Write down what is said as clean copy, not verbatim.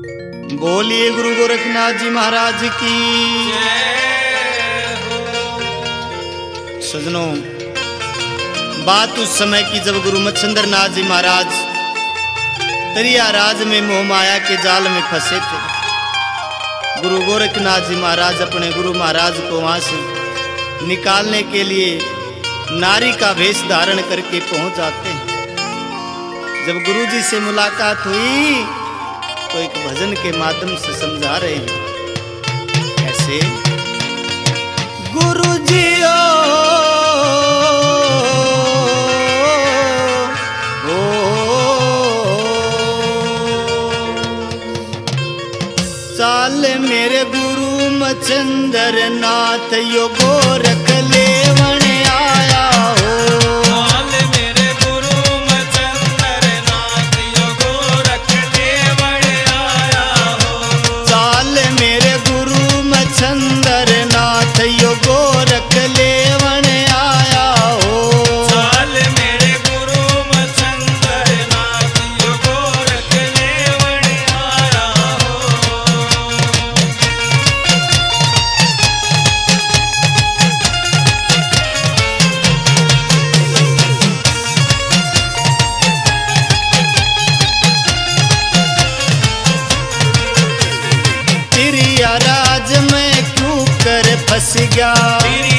बोलिए गुरु गोरखनाथ जी महाराज की। सजनों, बात उस समय की जब गुरु मच्छिंद्र नाथ जी महाराज तरिया राज में मोह माया के जाल में फंसे थे। गुरु गोरखनाथ जी महाराज अपने गुरु महाराज को वहां से निकालने के लिए नारी का वेश धारण करके पहुंच जाते हैं। जब गुरु जी से मुलाकात हुई तो एक भजन के माध्यम से समझा रहे हैं कैसे। गुरु जी चाल मेरे गुरु मच्छिंद्र नाथ यो गोरख लेवण आया हो। चाल मेरे गुरु मच्छिंद्र नाथ यो गोरख लेवण आया हो। चाल मेरे गुरु मच्छिंद्र नाथ यो गोरख लेवण आया हो। चाल मेरे गुरु मच्छिंद्र नाथ यो गोरख लेवण आया हो। तिरिया राज में क्यों कर फंस गया।